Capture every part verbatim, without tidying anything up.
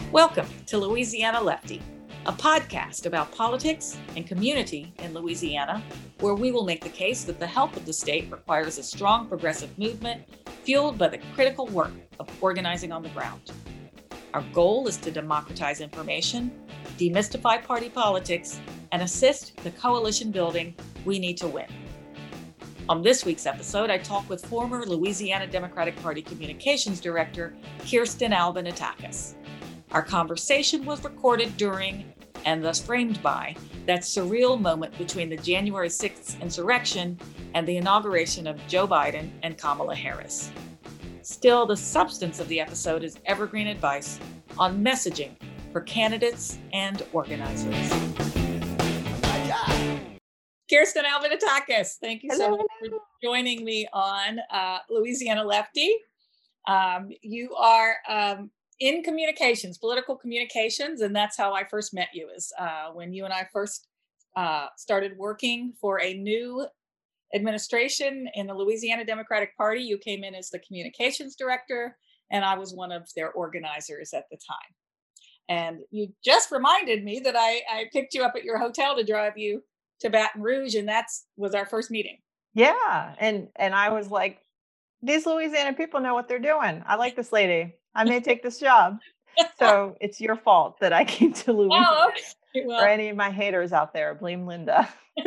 Welcome to Louisiana Lefty, a podcast about politics and community in Louisiana, where we will make the case that the health of the state requires a strong progressive movement fueled by the critical work of organizing on the ground. Our goal is to democratize information, demystify party politics, and assist the coalition building we need to win. On this week's episode, I talk with former Louisiana Democratic Party Communications Director, Kirsten Alvin-Atakis. Our conversation was recorded during, and thus framed by, that surreal moment between the January sixth insurrection and the inauguration of Joe Biden and Kamala Harris. Still, the substance of the episode is evergreen advice on messaging for candidates and organizers. Kirsten Alvin-Atakis, thank you so Hello. much for joining me on uh, Louisiana Lefty. Um, you are um, in communications, political communications, and that's how I first met you, is uh, when you and I first uh, started working for a new administration in the Louisiana Democratic Party. You came in as the communications director, and I was one of their organizers at the time. And you just reminded me that I, I picked you up at your hotel to drive you to Baton Rouge, and that's was our first meeting. Yeah. And and I was like, these Louisiana people know what they're doing. I like this lady. I may take this job. So it's your fault that I came to Louisiana. Oh, okay. Well, For any of my haters out there, blame Linda.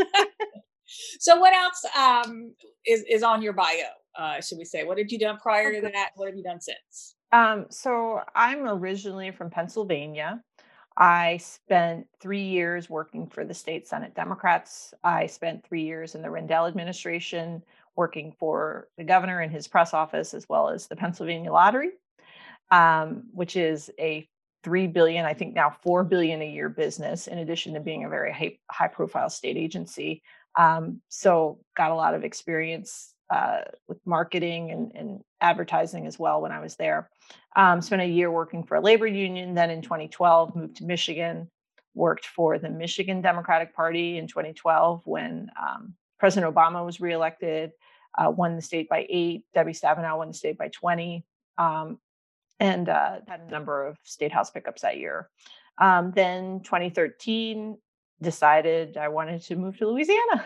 so what else um, is, is on your bio, uh, should we say? What have you done prior to that? What have you done since? Um, so I'm originally from Pennsylvania. I spent three years working for the state Senate Democrats. I spent three years in the Rendell administration working for the governor in his press office, as well as the Pennsylvania Lottery, um, which is a three billion, I think now four billion a year business, in addition to being a very high, high profile state agency. Um, so got a lot of experience uh, with marketing and, and advertising as well when I was there. Um, spent a year working for a labor union. Then in twenty twelve, moved to Michigan, worked for the Michigan Democratic Party in twenty twelve when um, President Obama was reelected, uh, won the state by eight. Debbie Stabenow won the state by twenty, um, and uh, had a number of state house pickups that year. Um, then twenty thirteen, decided I wanted to move to Louisiana.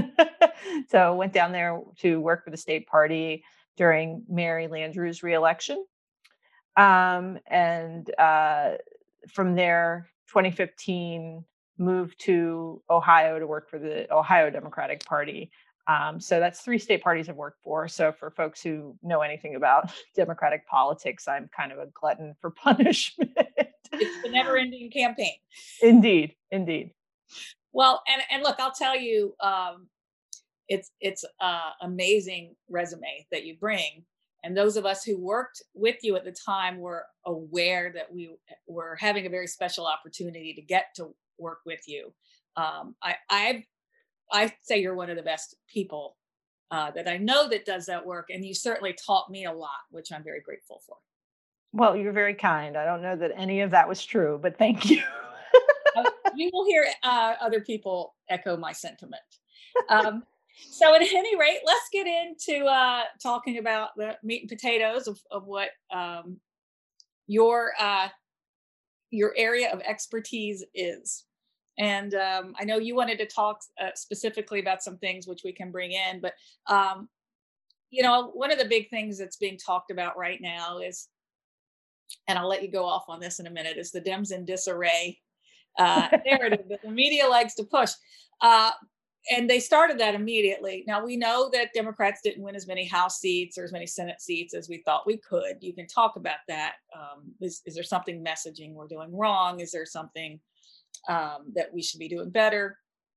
So went down there to work for the state party during Mary Landrieu's reelection. Um, and uh, from there, twenty fifteen, moved to Ohio to work for the Ohio Democratic Party. Um, so that's three state parties I've worked for. So for folks who know anything about Democratic politics, I'm kind of a glutton for punishment. It's the never-ending campaign. Indeed, indeed. Well, and, and look, I'll tell you, um, it's it's uh, amazing resume that you bring. And those of us who worked with you at the time were aware that we were having a very special opportunity to get to work with you. Um, I, I I say you're one of the best people uh, that I know that does that work. And you certainly taught me a lot, which I'm very grateful for. Well, you're very kind. I don't know that any of that was true, but thank you. uh, you will hear uh, other people echo my sentiment. Um, so at any rate, let's get into uh, talking about the meat and potatoes of, of what um, your uh, your area of expertise is. And um, I know you wanted to talk uh, specifically about some things which we can bring in, but um, you know, one of the big things that's being talked about right now is, and I'll let you go off on this in a minute, is the Dems in disarray uh, narrative that the media likes to push. Uh, and they started that immediately. Now, we know that Democrats didn't win as many House seats or as many Senate seats as we thought we could. You can talk about that. Um, is, is there something messaging we're doing wrong? Is there something um, that we should be doing better?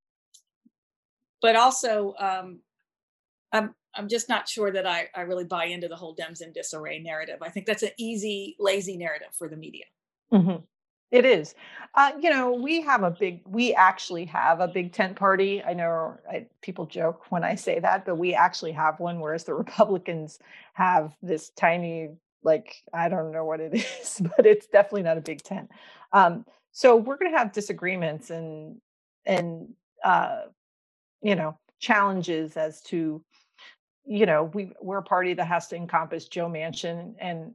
But also, um, I'm I'm just not sure that I, I really buy into the whole Dems in disarray narrative. I think that's an easy, lazy narrative for the media. Mm-hmm. It is. Uh, you know, we have a big, we actually have a big tent party. I know I, people joke when I say that, but we actually have one, whereas the Republicans have this tiny, like, I don't know what it is, but it's definitely not a big tent. Um, so we're going to have disagreements and, and, uh, you know, challenges as to, you know, we, we're a party that has to encompass Joe Manchin and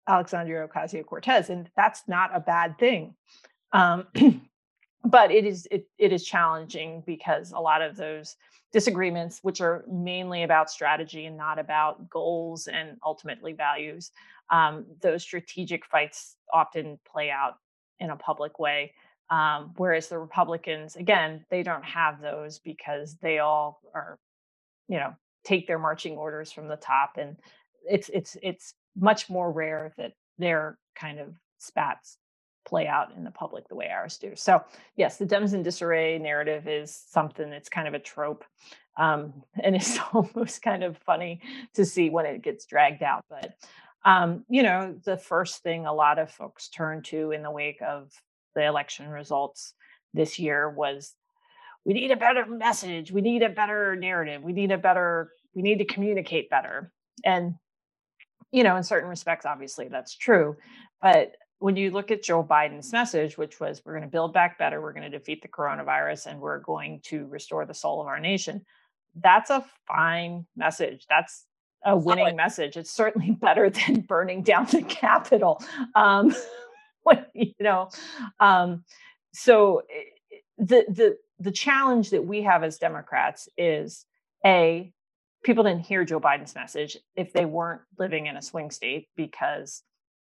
Alexandria Ocasio-Cortez, and that's not a bad thing. Um, but it is it, it is challenging because a lot of those disagreements, which are mainly about strategy and not about goals and ultimately values, um, those strategic fights often play out in a public way. Um, whereas the Republicans, again, they don't have those because they all are, you know, take their marching orders from the top, and it's it's it's much more rare that their kind of spats play out in the public the way ours do. So yes, the Dems in disarray narrative is something that's kind of a trope, um, and it's almost kind of funny to see when it gets dragged out. But um, you know, the first thing a lot of folks turned to in the wake of the election results this year was, we need a better message, we need a better narrative, we need a better we need to communicate better. And you know, in certain respects, obviously that's true. But when you look at Joe Biden's message, which was, we're going to build back better, we're going to defeat the coronavirus, and we're going to restore the soul of our nation, that's a fine message. That's a winning message. It's certainly better than burning down the Capitol. Um, when, you know, um, so eh, the the the challenge that we have as Democrats is, a, people didn't hear Joe Biden's message if they weren't living in a swing state, because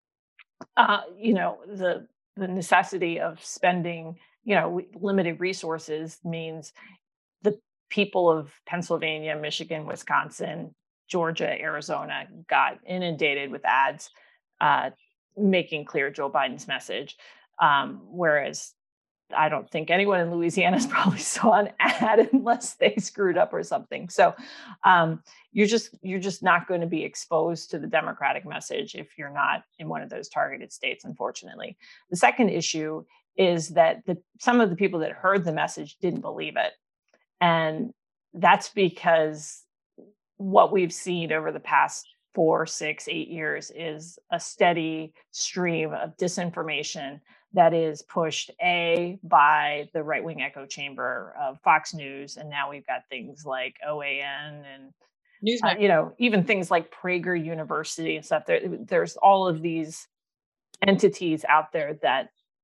uh, you know, the the necessity of spending, you know, limited resources means the people of Pennsylvania, Michigan, Wisconsin, Georgia, Arizona got inundated with ads uh, making clear Joe Biden's message. Um, whereas I don't think anyone in Louisiana probably saw an ad unless they screwed up or something. So um, you're just you're just not going to be exposed to the Democratic message if you're not in one of those targeted states, unfortunately. The second issue is that the, some of the people that heard the message didn't believe it. And that's because what we've seen over the past four, six, eight years is a steady stream of disinformation that is pushed, A, by the right-wing echo chamber of Fox News, and now we've got things like O A N and uh, you know, even things like Prager University and stuff. There, there's all of these entities out there that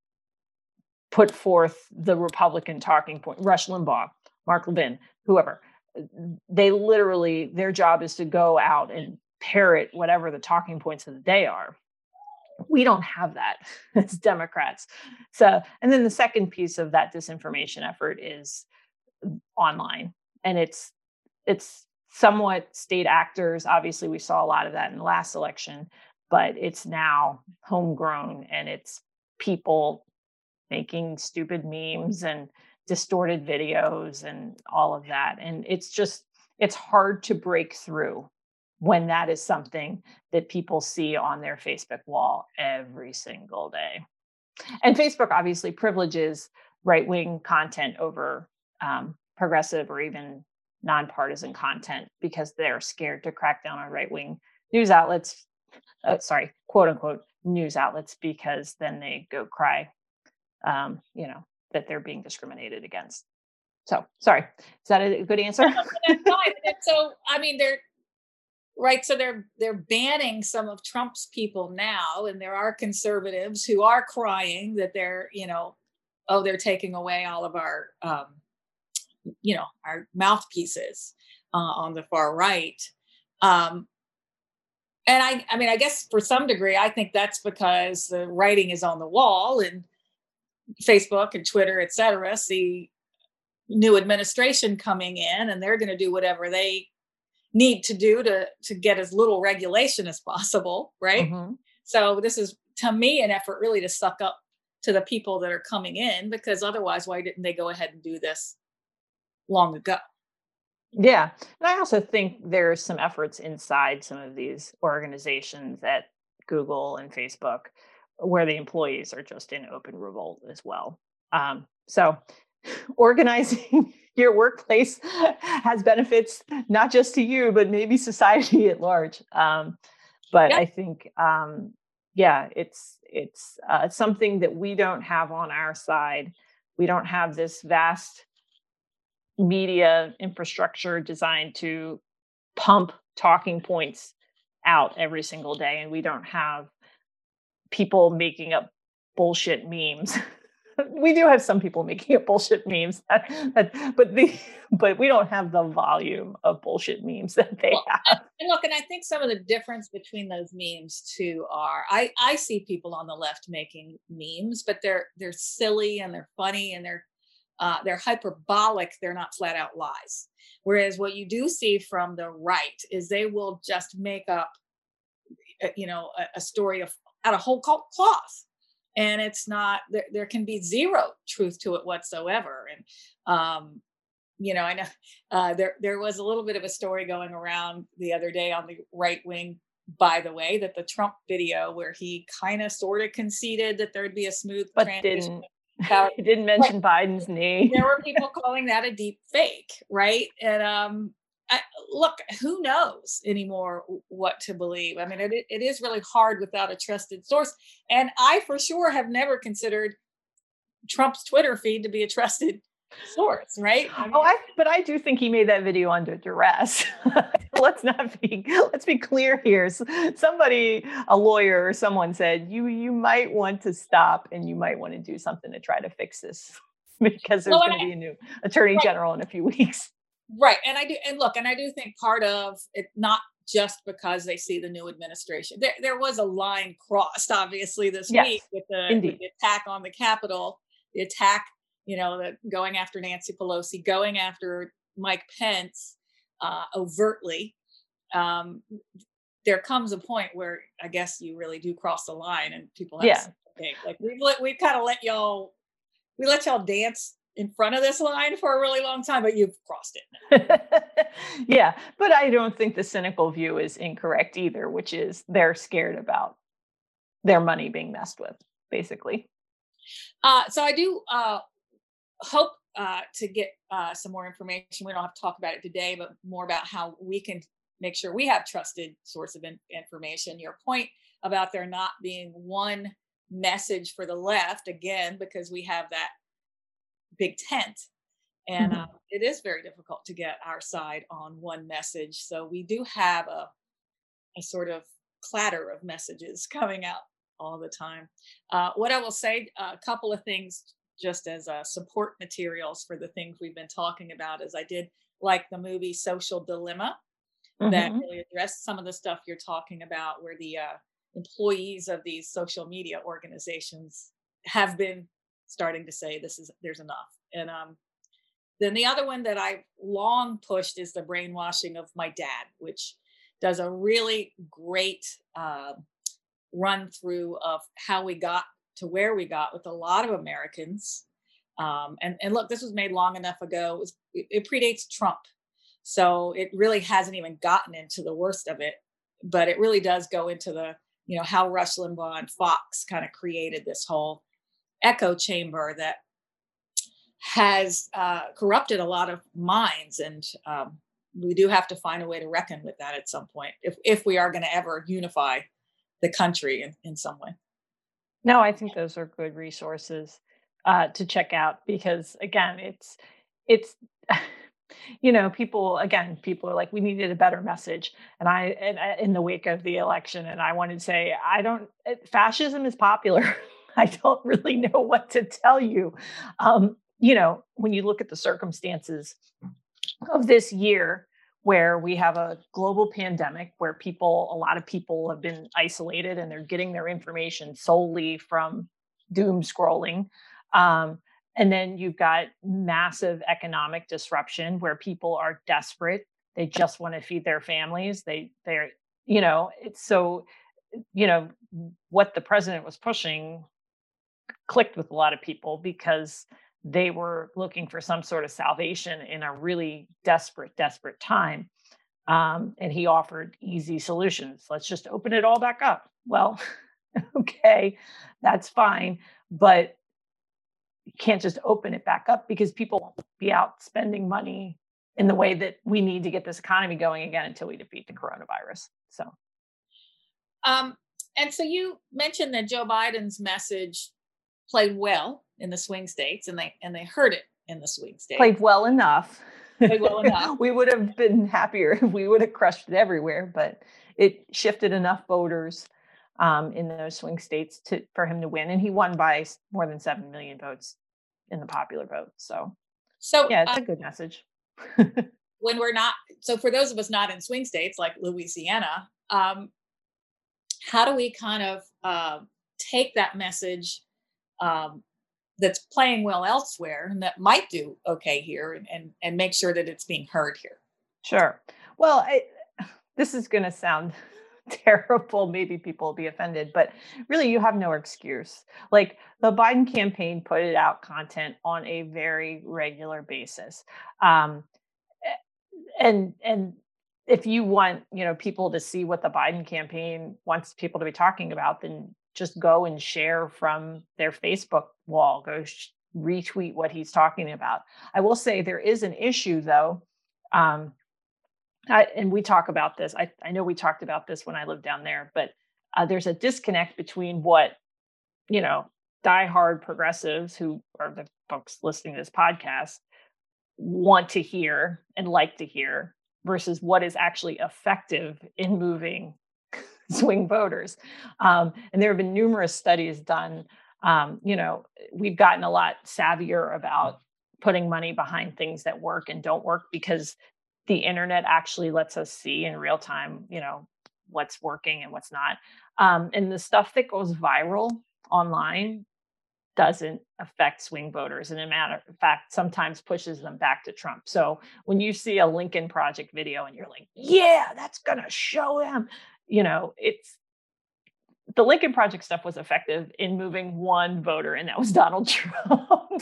put forth the Republican talking point. Rush Limbaugh, Mark Levin, whoever. They literally, their job is to go out and parrot whatever the talking points of the day are. We don't have that as Democrats. So, and then the second piece of that disinformation effort is online, and it's it's somewhat state actors. Obviously, we saw a lot of that in the last election, but it's now homegrown, and it's people making stupid memes and distorted videos and all of that. And it's just, it's hard to break through when that is something that people see on their Facebook wall every single day. And Facebook obviously privileges right-wing content over um, progressive or even nonpartisan content because they're scared to crack down on right-wing news outlets, uh, sorry, quote unquote news outlets, because then they go cry, um, you know, that they're being discriminated against. So, sorry, is that a good answer? That's fine. And so, I mean, they're right. So they're they're banning some of Trump's people now, and there are conservatives who are crying that they're, you know, oh, they're taking away all of our, um, you know, our mouthpieces uh, on the far right. Um, and I, I mean, I guess for some degree, I think that's because the writing is on the wall, and Facebook and Twitter, et cetera, see new administration coming in, and they're going to do whatever they need to do to to get as little regulation as possible, right? Mm-hmm. So this is, to me, an effort really to suck up to the people that are coming in, because otherwise, why didn't they go ahead and do this long ago? Yeah. And I also think there's some efforts inside some of these organizations at Google and Facebook where the employees are just in open revolt as well. Um, so organizing your workplace has benefits, not just to you, but maybe society at large. Um, but Yeah. I think, um, yeah, it's it's uh, something that we don't have on our side. We don't have this vast media infrastructure designed to pump talking points out every single day, and we don't have people making up bullshit memes. We do have some people making up bullshit memes, that, that, but the but we don't have the volume of bullshit memes that they Well, and, have. and look, and I think some of the difference between those memes too are I I see people on the left making memes, but they're they're silly and they're funny and they're uh, they're hyperbolic. They're not flat out lies. Whereas what you do see from the right is they will just make up, uh, you know, a, a story of out of whole cl- cloth, and it's not there. There can be zero truth to it whatsoever, and um, you know, I know uh, there there was a little bit of a story going around the other day on the right wing, by the way, that the Trump video where he kind of sort of conceded that there'd be a smooth But transition didn't of power. didn't Right. mention Biden's name. There were people calling that a deep fake, right? And um, I, look, who knows anymore what to believe? I mean, it, it is really hard without a trusted source. And I, for sure, have never considered Trump's Twitter feed to be a trusted source, right? I Oh, mean, I but I do think he made that video under duress. Let's not be let's be clear here. S- Somebody, a lawyer or someone said, you you might want to stop and you might want to do something to try to fix this because well, there's and going to be a new attorney I, general in a few weeks. right. And I do, and look, and I do think part of it, not just because they see the new administration. There, there was a line crossed, obviously, this week Yes, with the with indeed. the attack on the Capitol, the attack, you know, the going after Nancy Pelosi, going after Mike Pence uh, overtly. Um, there comes a point where I guess you really do cross the line, and people have to say, Yeah. okay, like we've let, we've kind of let y'all we let y'all dance in front of this line for a really long time, but you've crossed it. Yeah, but I don't think the cynical view is incorrect either, which is they're scared about their money being messed with, basically. Uh, so I do uh, hope uh, to get uh, some more information. We don't have to talk about it today, but more about how we can make sure we have trusted source of in- information. Your point about there not being one message for the left, again, because we have that big tent. And uh, Mhm. it is very difficult to get our side on one message. So we do have a, a sort of clatter of messages coming out all the time. Uh, what I will say, uh, a couple of things just as uh, support materials for the things we've been talking about is I did like the movie Social Dilemma that Mhm. really addressed some of the stuff you're talking about, where the uh, employees of these social media organizations have been starting to say this is there's enough. And um, then the other one that I long pushed is the brainwashing of my dad, which does a really great uh, run through of how we got to where we got with a lot of Americans. Um, and, and look, this was made long enough ago. It, was, it, it predates Trump. So it really hasn't even gotten into the worst of it, but it really does go into the, you know, how Rush Limbaugh and Fox kind of created this whole echo chamber that has uh, corrupted a lot of minds, and um, we do have to find a way to reckon with that at some point, if if we are going to ever unify the country in, in some way. No, I think those are good resources uh, to check out because again, it's it's you know people again people are like we needed a better message and I and I- in the wake of the election and I wanted to say I don't it, fascism is popular. I don't really know what to tell you. Um, you know, when you look at the circumstances of this year where we have a global pandemic where people a lot of people have been isolated and they're getting their information solely from doom scrolling, um, and then you've got massive economic disruption where people are desperate, they just want to feed their families, they they're you know it's so you know what the president was pushing clicked with a lot of people because they were looking for some sort of salvation in a really desperate, desperate time. Um, and he offered easy solutions. Let's just open it all back up. Well, okay, that's fine. But you can't just open it back up because people won't be out spending money in the way that we need to get this economy going again until we defeat the coronavirus. So Um, and so you mentioned that Joe Biden's message played well in the swing states, and they and they heard it in the swing played states. well enough. Played well enough. We would have been happier if we would have crushed it everywhere, but it shifted enough voters. um, in those swing states to for him to win, and he won by more than seven million votes in the popular vote. So So yeah, it's uh, a good message. when we're not, so for those of us not in swing states like Louisiana, um, how do we kind of uh, take that message um, that's playing well elsewhere and that might do okay here, and, and and make sure that it's being heard here? Sure. Well, I, this is going to sound terrible. Maybe people will be offended, but really, you have no excuse. Like the Biden campaign put it out content on a very regular basis. Um, and and if you want, you know, people to see what the Biden campaign wants people to be talking about, then just go and share from their Facebook wall. Go sh- retweet what he's talking about. I will say there is an issue though. Um, I, and we talk about this. I, I know we talked about this when I lived down there, but uh, there's a disconnect between what, you know, diehard progressives who are the folks listening to this podcast want to hear and like to hear versus what is actually effective in moving swing voters. Um, and there have been numerous studies done. Um, you know, we've gotten a lot savvier about putting money behind things that work and don't work because the internet actually lets us see in real time, you know, what's working and what's not. Um, and the stuff that goes viral online doesn't affect swing voters. And a matter of fact, sometimes pushes them back to Trump. So when you see a Lincoln Project video and you're like, yeah, that's going to show them, you know, it's the Lincoln Project stuff was effective in moving one voter, and that was Donald Trump.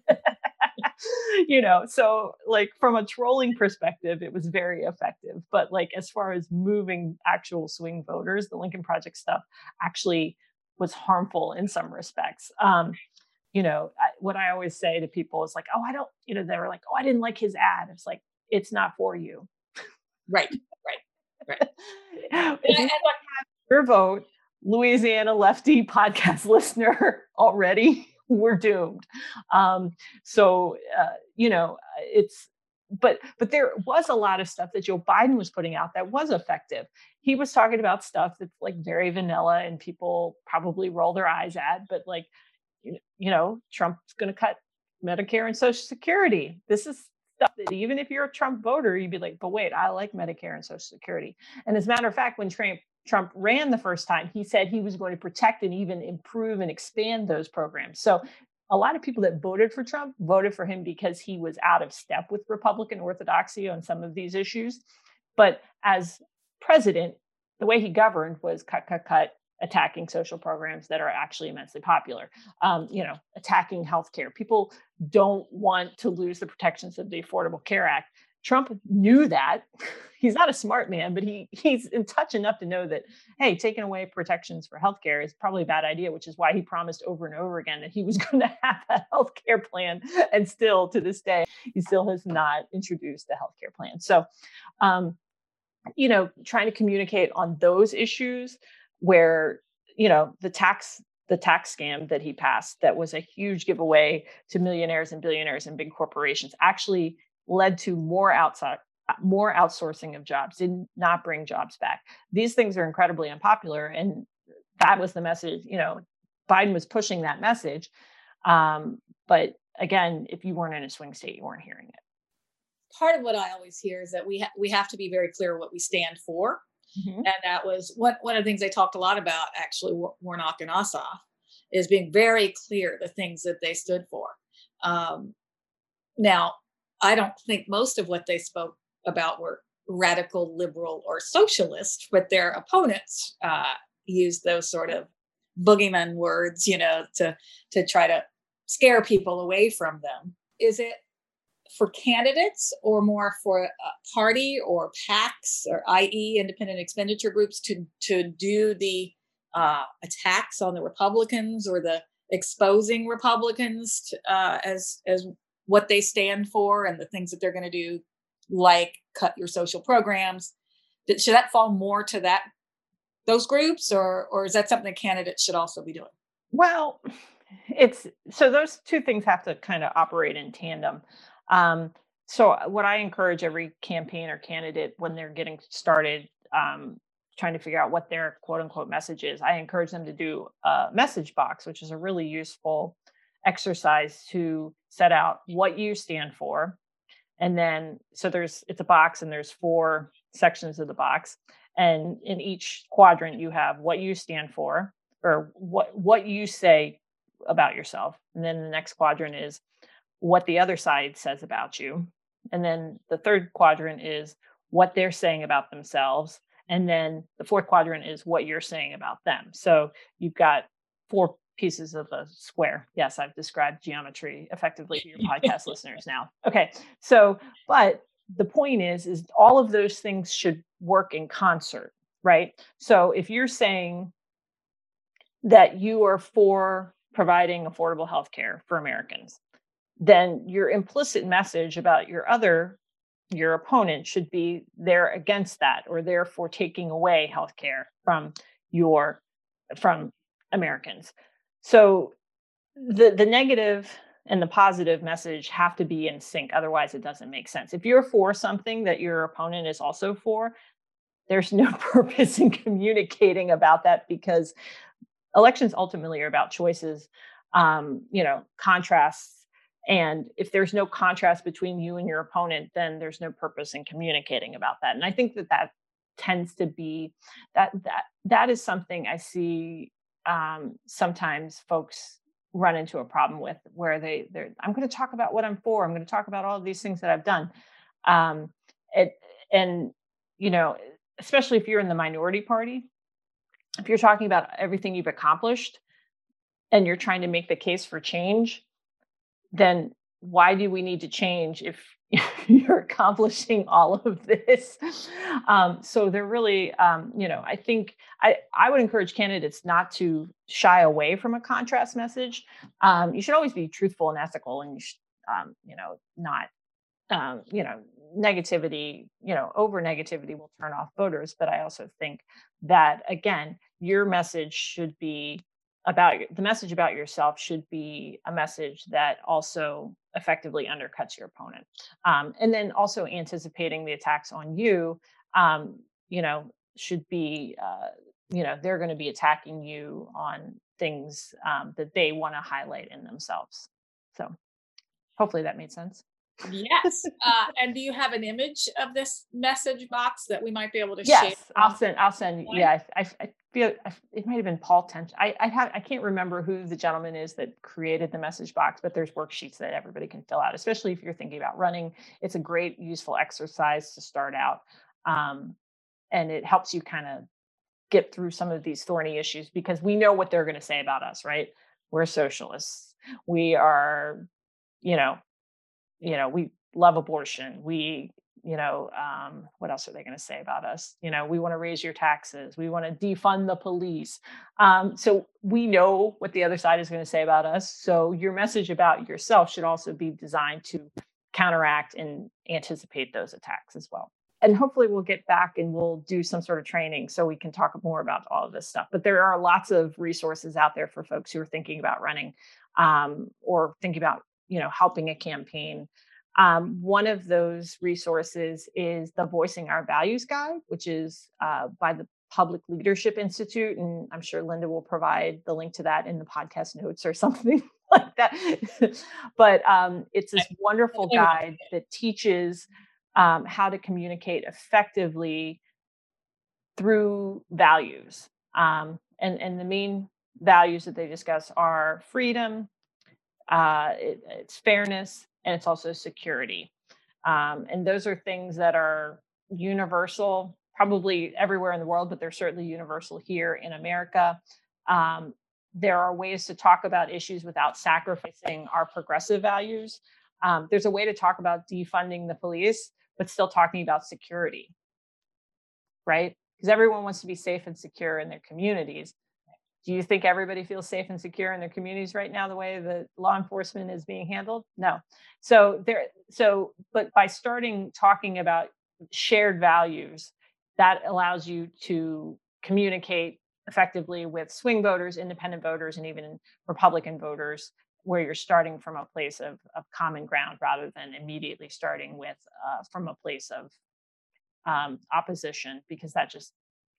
You know, so like from a trolling perspective, it was very effective. But like as far as moving actual swing voters, the Lincoln Project stuff actually was harmful in some respects. Um, you know, I, what I always say to people is like, oh, I don't, you know, they were like, oh, I didn't like his ad. It's like, it's not for you. Right, right, right. And If I, you and look, your vote, Louisiana lefty podcast listener already, we're doomed. Um, so uh, you know, it's but but there was a lot of stuff that Joe Biden was putting out that was effective. He was talking about stuff that's like very vanilla and people probably roll their eyes at, but like you you know, Trump's going to cut Medicare and Social Security. This is stuff that even if you're a Trump voter, you'd be like, but wait, I like Medicare and Social Security. And as a matter of fact, when Trump Trump ran the first time, he said he was going to protect and even improve and expand those programs. So a lot of people that voted for Trump voted for him because he was out of step with Republican orthodoxy on some of these issues. But as president, the way he governed was cut, cut, cut, attacking social programs that are actually immensely popular. Um, you know, attacking healthcare. People don't want to lose the protections of the Affordable Care Act. Trump knew that. He's not a smart man, but he he's in touch enough to know that, hey, taking away protections for healthcare is probably a bad idea, which is why he promised over and over again that he was going to have a healthcare plan. And still to this day, he still has not introduced a healthcare plan. So, um, you know, trying to communicate on those issues where, you know, the tax the tax scam that he passed that was a huge giveaway to millionaires and billionaires and big corporations actually led to more outside more outsourcing of jobs, did not bring jobs back. These things are incredibly unpopular. And that was the message, you know, Biden was pushing that message. Um, but again, if you weren't in a swing state, you weren't hearing it. part of what I always hear is that we ha- we have to be very clear what we stand for, Mhm. and that was one one of the things they talked a lot about. Actually, War- Warnock and Ossoff is being very clear the things that they stood for. Um, Now, I don't think most of what they spoke about were radical, liberal, or socialist, but their opponents uh, used those sort of boogeyman words, you know, to to try to scare people away from them. Is it for candidates or more for a party or PACs or i e independent expenditure groups to to do the uh, attacks on the Republicans or the exposing Republicans to, uh, as as what they stand for and the things that they're going to do, like cut your social programs? Th- Should that fall more to that those groups, or or is that something that candidates should also be doing? Well, it's so those two things have to kind of operate in tandem. Um, so, uh, what I encourage every campaign or candidate when they're getting started um, trying to figure out what their quote unquote message is, I encourage them to do a message box, which is a really useful exercise to set out what you stand for. And then, so there's, it's a box and there's four sections of the box. And in each quadrant, you have what you stand for, or what, what you say about yourself. And then the next quadrant is what the other side says about you. And then the third quadrant is what they're saying about themselves. And then the fourth quadrant is what you're saying about them. So you've got four pieces of a square. Yes, I've described geometry effectively to your podcast listeners now. Okay. So, but the point is, is all of those things should work in concert, right? So if you're saying that you are for providing affordable health care for Americans, then your implicit message about your other, your opponent should be they're against that, or they're for taking away healthcare from your, from Americans. So the, the negative and the positive message have to be in sync. Otherwise, it doesn't make sense. If you're for something that your opponent is also for, there's no purpose in communicating about that, because elections ultimately are about choices, um, you know, contrasts. And if there's no contrast between you and your opponent, then there's no purpose in communicating about that. And I think that that tends to be that that that is something I see um, sometimes folks run into a problem with, where they they're I'm going to talk about what I'm for. I'm going to talk about all of these things that I've done. Um, it, and you know, especially if you're in the minority party, if you're talking about everything you've accomplished and you're trying to make the case for change, then why do we need to change if you're accomplishing all of this? Um, so they're really, um, you know, I think I, I would encourage candidates not to shy away from a contrast message. Um, you should always be truthful and ethical, and you should, um, you know, not, um, you know, negativity, you know, over negativity will turn off voters. But I also think that, again, your message should be about the message about yourself should be a message that also effectively undercuts your opponent. Um, and then also anticipating the attacks on you, um, you know, should be, uh, you know, they're going to be attacking you on things um, that they want to highlight in themselves. So hopefully that made sense. Yes. Uh, and do you have an image of this message box that we might be able to share? Yes, I'll send. I'll send. Yeah, I, I, I feel I, it might have been Paul Tench. I, I have. I can't remember who the gentleman is that created the message box, but there's worksheets that everybody can fill out, especially if you're thinking about running. It's a great, useful exercise to start out, um, and it helps you kind of get through some of these thorny issues, because we know what they're going to say about us, right? We're socialists. We are, you know, you know, we love abortion. We, you know, um, what else are they going to say about us? You know, we want to raise your taxes. We want to defund the police. Um, so we know what the other side is going to say about us. So your message about yourself should also be designed to counteract and anticipate those attacks as well. And hopefully we'll get back and we'll do some sort of training so we can talk more about all of this stuff. But there are lots of resources out there for folks who are thinking about running um, or thinking about, you know, helping a campaign. Um, one of those resources is the Voicing Our Values Guide, which is uh, by the Public Leadership Institute. And I'm sure Linda will provide the link to that in the podcast notes or something like that. But um, it's this wonderful guide that teaches um, how to communicate effectively through values. Um, and, and the main values that they discuss are freedom, uh, it, it's fairness, and it's also security. Um, and those are things that are universal, probably everywhere in the world, but they're certainly universal here in America. Um, there are ways to talk about issues without sacrificing our progressive values. Um, there's a way to talk about defunding the police, but still talking about security, right? Because everyone wants to be safe and secure in their communities. Do you think everybody feels safe and secure in their communities right now, the way that law enforcement is being handled? No. So there, so, but by starting talking about shared values, that allows you to communicate effectively with swing voters, independent voters, and even Republican voters, where you're starting from a place of, of common ground rather than immediately starting with uh, from a place of um, opposition, because that just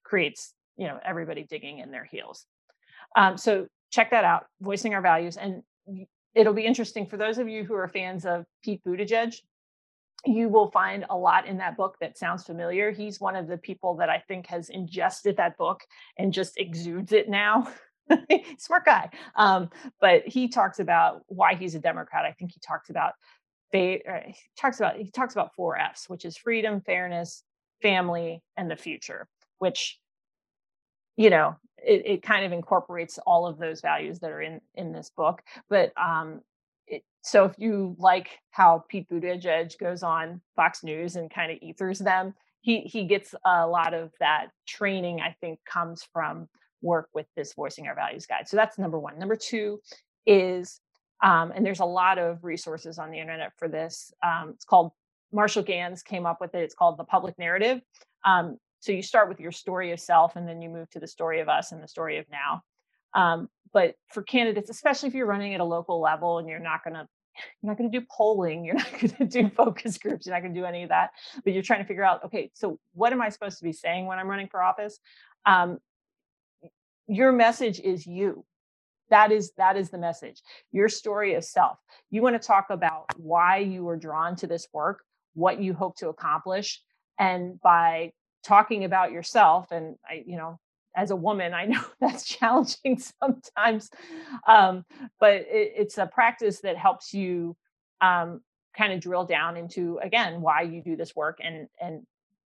creates, you know, everybody digging in their heels. Um, so check that out, Voicing Our Values. And it'll be interesting for those of you who are fans of Pete Buttigieg. You will find a lot in that book that sounds familiar. He's one of the people that I think has ingested that book and just exudes it now. Smart guy. Um, but he talks about why he's a Democrat. I think he talks about he talks about he talks about four F's, which is freedom, fairness, family, and the future, which, you know, it, it kind of incorporates all of those values that are in in this book. But um, it, so if you like how Pete Buttigieg goes on Fox News and kind of ethers them, he he gets a lot of that training, I think, comes from work with this Voicing Our Values guide. So that's number one. Number two is, um, and there's a lot of resources on the internet for this. Um, it's called, Marshall Gans came up with it. It's called The Public Narrative. Um, so you start with your story of self, and then you move to the story of us and the story of now. Um, but for candidates, especially if you're running at a local level and you're not going to you're not going to do polling, you're not going to do focus groups, you're not going to do any of that, but you're trying to figure out, okay, so what am I supposed to be saying when I'm running for office? Um, your message is you. That is that is the message. Your story of self. You want to talk about why you were drawn to this work, what you hope to accomplish, and by talking about yourself, and I, you know, as a woman, I know that's challenging sometimes, um, but it, it's a practice that helps you um, kind of drill down into, again, why you do this work, and and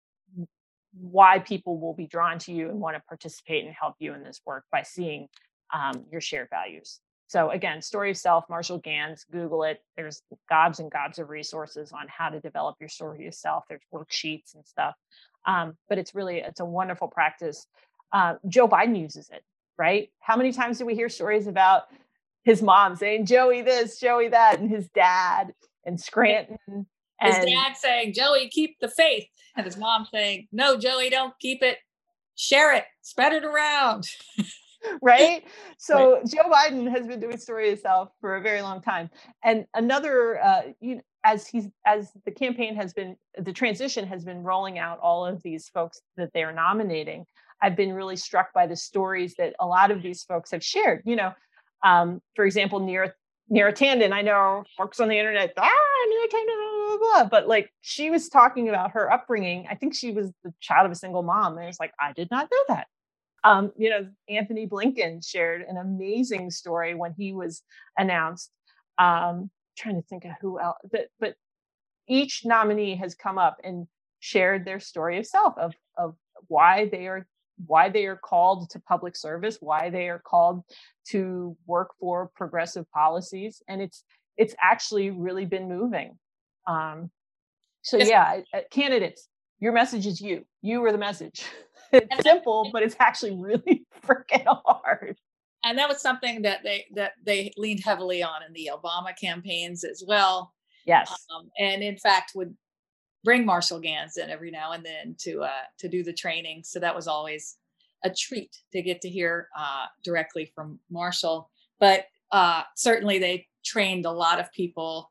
why people will be drawn to you and want to participate and help you in this work by seeing um, your shared values. So again, Story of Self, Marshall Gans, Google it. There's gobs and gobs of resources on how to develop your story of self. There's worksheets and stuff. Um, but it's really, it's a wonderful practice. Uh, Joe Biden uses it, right? How many times do we hear stories about his mom saying, Joey this, Joey that, and his dad and Scranton? His and, dad saying, Joey, keep the faith. And his mom saying, no, Joey, don't keep it. Share it. Spread it around. Right. So right. Joe Biden has been doing Story of Self for a very long time. And another, uh, you know, as he's, as the campaign has been, the transition has been rolling out all of these folks that they're nominating, I've been really struck by the stories that a lot of these folks have shared. You know, um, for example, Neera, Neera Tanden, I know folks on the internet, ah, Neera Tanden, blah, blah, blah, but like she was talking about her upbringing. I think she was the child of a single mom. And it's like, I did not know that. Um, you know, Anthony Blinken shared an amazing story when he was announced. Um, trying to think of who else, but, but each nominee has come up and shared their story of self, of, of why they are why they are called to public service, why they are called to work for progressive policies. And it's it's actually really been moving. Um, so yeah, candidates, your message is you. You are the message. It's simple, but it's actually really freaking hard. And that was something that they that they leaned heavily on in the Obama campaigns as well. Yes. Um, and in fact, would bring Marshall Gans in every now and then to uh, to do the training. So that was always a treat to get to hear uh, directly from Marshall. But uh, certainly they trained a lot of people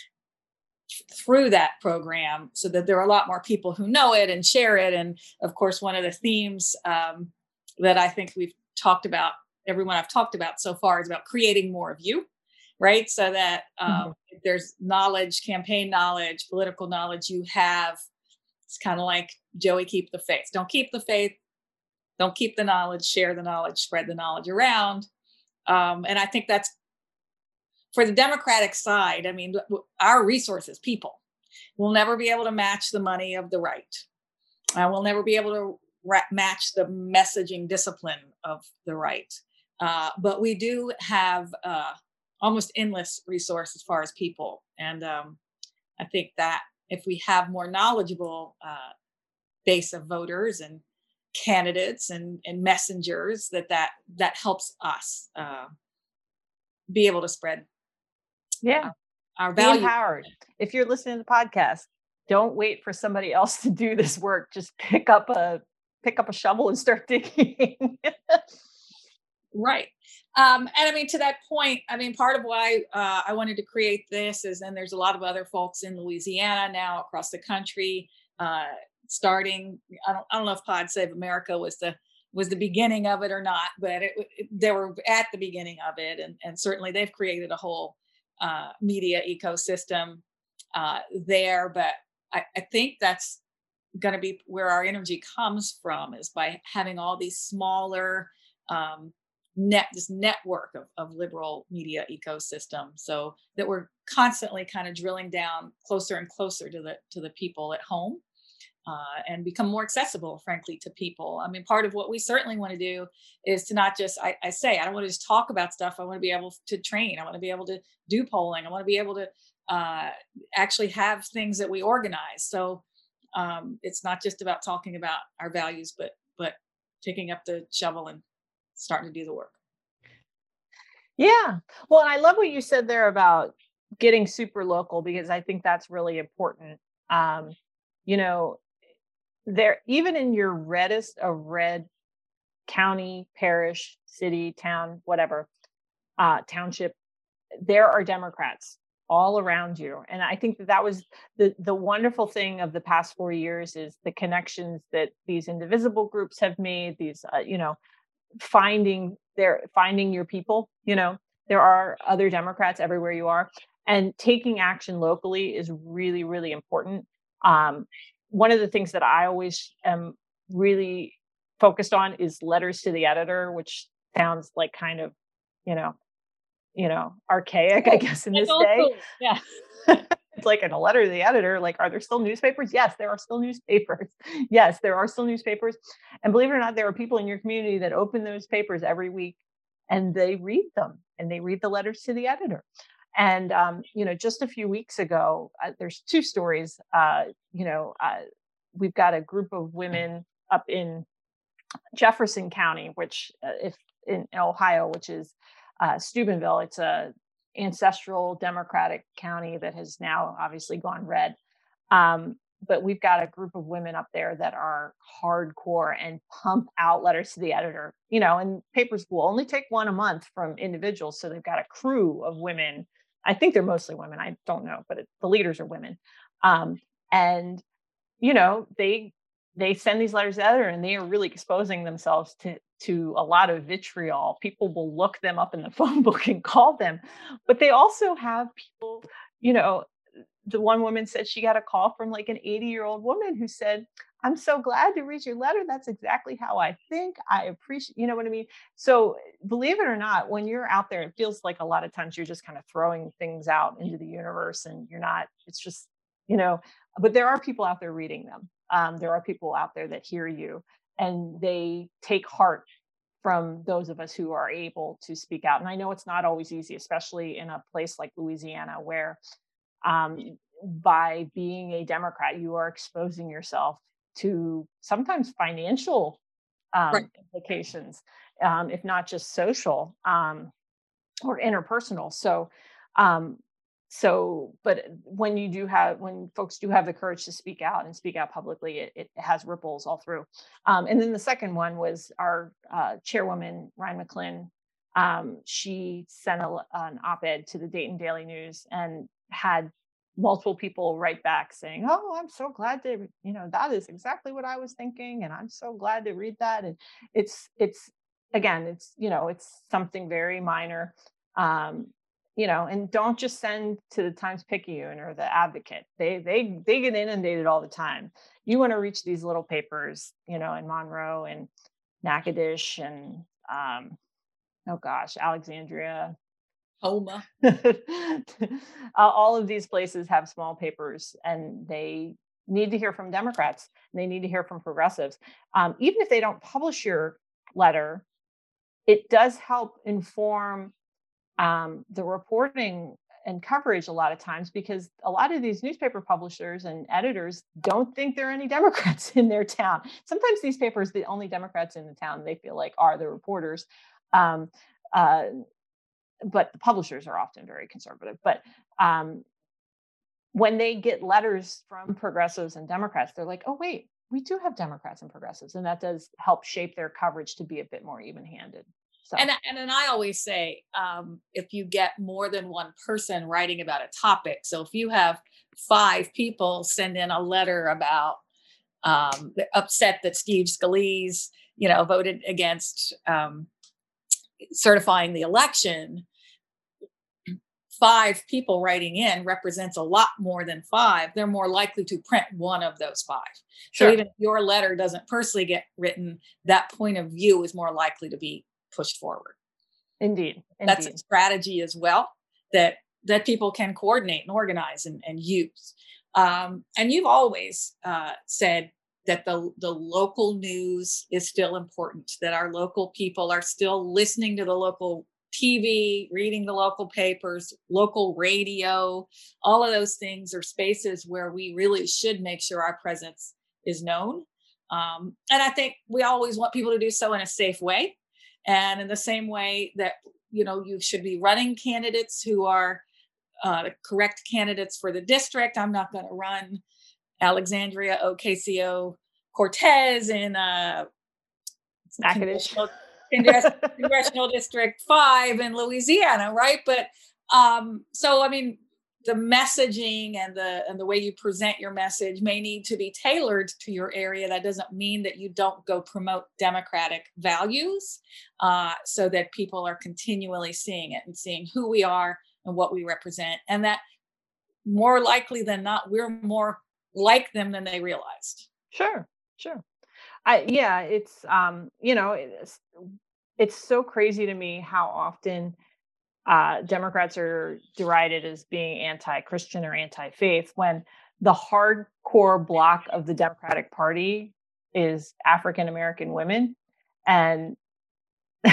through that program so that there are a lot more people who know it and share it. And of course, one of the themes um, that I think we've talked about, everyone I've talked about so far, is about creating more of you, right? So that um, mm-hmm. if there's knowledge, campaign knowledge, political knowledge you have, it's kind of like Joey, keep the faith. Don't keep the faith. Don't keep the knowledge, share the knowledge, spread the knowledge around. Um, and I think that's, for the Democratic side, I mean, our resources, people, will never be able to match the money of the right. Uh, we'll never be able to ra- match the messaging discipline of the right. Uh, but we do have uh, almost endless resource as far as people. And um, I think that if we have more knowledgeable uh, base of voters and candidates and, and messengers, that that that helps us uh, be able to spread yeah our, our value. Be empowered. If you're listening to the podcast, don't wait for somebody else to do this work. Just pick up a pick up a shovel and start digging. Right. Um, and I mean, to that point, I mean, part of why uh, I wanted to create this is, and there's a lot of other folks in Louisiana now, across the country, uh, starting. I don't I don't know if Pod Save America was the was the beginning of it or not, but it, it, they were at the beginning of it, and and certainly they've created a whole uh, media ecosystem uh, there. But I, I think that's going to be where our energy comes from, is by having all these smaller um, net this network of, of liberal media ecosystem, so that we're constantly kind of drilling down closer and closer to the to the people at home, uh, and become more accessible, frankly, to people. I mean, part of what we certainly want to do is to not just, I, I say, I don't want to just talk about stuff. I want to be able to train. I want to be able to do polling. I want to be able to uh, actually have things that we organize. So um, it's not just about talking about our values, but but picking up the shovel and starting to do the work. Yeah. Well, and I love what you said there about getting super local, because I think that's really important. Um, you know, there, even in your reddest of red county, parish, city, town, whatever, uh, township, there are Democrats all around you. And I think that that was the the wonderful thing of the past four years, is the connections that these indivisible groups have made. These, uh, you know, finding their finding your people. You know, there are other Democrats everywhere you are, and taking action locally is really, really important. Um, one of the things that I always am really focused on is letters to the editor, which sounds like kind of, you know, you know, archaic, I Cool. guess, in That's this all day. cool. Yeah. It's like in a letter to the editor, like, are there still newspapers? Yes, there are still newspapers. Yes, there are still newspapers. And believe it or not, there are people in your community that open those papers every week and they read them, and they read the letters to the editor. And, um, you know, just a few weeks ago, uh, there's two stories. Uh, you know, uh, we've got a group of women up in Jefferson County, which, uh, if in Ohio, which is uh, Steubenville. It's a ancestral Democratic county that has now obviously gone red. Um, but we've got a group of women up there that are hardcore and pump out letters to the editor. You know, and papers will only take one a month from individuals, so they've got a crew of women. I think they're mostly women. I don't know, but it, the leaders are women. Um, and you know, they they send these letters to the editor, and they are really exposing themselves to to a lot of vitriol. People will look them up in the phone book and call them, but they also have people, you know, the one woman said she got a call from like an eighty year old woman who said, I'm so glad to read your letter. That's exactly how I think. I appreciate, you know what I mean? So believe it or not, when you're out there, it feels like a lot of times you're just kind of throwing things out into the universe, and you're not, it's just, you know, but there are people out there reading them. Um, there are people out there that hear you, and they take heart from those of us who are able to speak out. And I know it's not always easy, especially in a place like Louisiana, where um, by being a Democrat, you are exposing yourself to sometimes financial Right. um, implications, um, if not just social um, or interpersonal. So, um, so, but when you do have, when folks do have the courage to speak out and speak out publicly, it, it has ripples all through. Um, and then the second one was our uh, chairwoman, Ryan McClin. Um, she sent a, an op-ed to the Dayton Daily News and had multiple people write back saying, oh, I'm so glad to, you know, that is exactly what I was thinking, and I'm so glad to read that. And it's, it's, again, it's, you know, it's something very minor. Um, you know, and don't just send to the Times Picayune or the Advocate. They they they get inundated all the time. You want to reach these little papers, you know, in Monroe and Natchitoches and um, oh gosh, Alexandria. Homa. uh, all of these places have small papers, and they need to hear from Democrats. And they need to hear from progressives. Um, even if they don't publish your letter, it does help inform um, the reporting and coverage a lot of times, because a lot of these newspaper publishers and editors don't think there are any Democrats in their town. Sometimes these papers, the only Democrats in the town they feel like are the reporters. Um, uh, but the publishers are often very conservative. But um, when they get letters from progressives and Democrats, they're like, oh, wait, we do have Democrats and progressives. And that does help shape their coverage to be a bit more even handed. So. And and then I always say, um, if you get more than one person writing about a topic, so if you have five people send in a letter about um, they're upset that Steve Scalise, you know, voted against um, certifying the election. Five people writing in represents a lot more than five. They're more likely to print one of those five. So Sure. even if your letter doesn't personally get written, that point of view is more likely to be pushed forward. Indeed. That's a Indeed. strategy as well that that people can coordinate and organize and, and use. Um, and you've always uh, said that the the local news is still important, that our local people are still listening to the local T V, reading the local papers, local radio. All of those things are spaces where we really should make sure our presence is known. Um, and I think we always want people to do so in a safe way, and in the same way that, you know, you should be running candidates who are uh, correct candidates for the district. I'm not going to run Alexandria Ocasio Cortez in uh, Natchitoches. congressional, congress- congressional district five in Louisiana, right? But um, so I mean, the messaging and the and the way you present your message may need to be tailored to your area. That doesn't mean that you don't go promote democratic values, uh, so that people are continually seeing it and seeing who we are and what we represent, and that more likely than not, we're more like them than they realized. Sure. Sure. I yeah, it's um, you know, it's it's so crazy to me how often uh, Democrats are derided as being anti-Christian or anti-faith when the hardcore block of the Democratic Party is African American women, and I,